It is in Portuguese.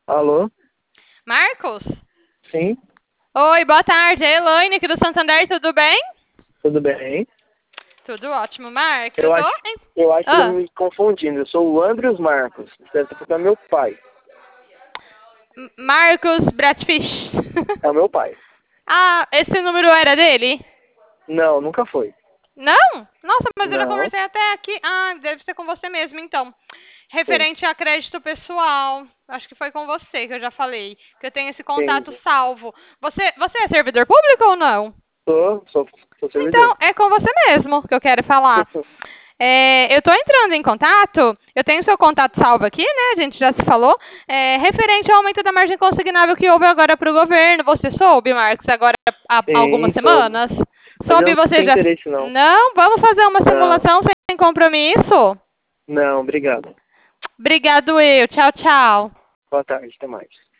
Alô? Marcos? Sim, Oi, boa tarde. É a Elaine aqui do Santander, tudo bem? tudo bem? Tudo ótimo, Marcos. Eu Eu tô. acho, eu acho que eu tô Ah, me confundindo. Eu sou o Andrews Marcos. Você deve estar procurando meu pai. Marcos Bratfish. É o meu pai. Ah, esse número era dele? Não, nunca foi. Não? Nossa, mas eu já Não, conversei até aqui. Ah, deve ser com você mesmo, então. sim, Referente a crédito pessoal. Acho que foi com você que eu já falei. Que eu tenho esse contato entendi. salvo. Você é servidor público ou não? Sou servidor. Então, é com você mesmo que eu quero falar. Eu estou entrando em contato, eu tenho seu contato salvo aqui, né? A gente já se falou. Referente ao aumento da margem consignável que houve agora para o governo. Você soube, Marcos, agora há algumas Sim, soube. semanas? Mas eu Soube não você tenho já. interesse, não. Não? Vamos fazer uma Não, simulação sem compromisso? não, obrigado. Obrigado, eu. Tchau, tchau. Boa tarde, até mais.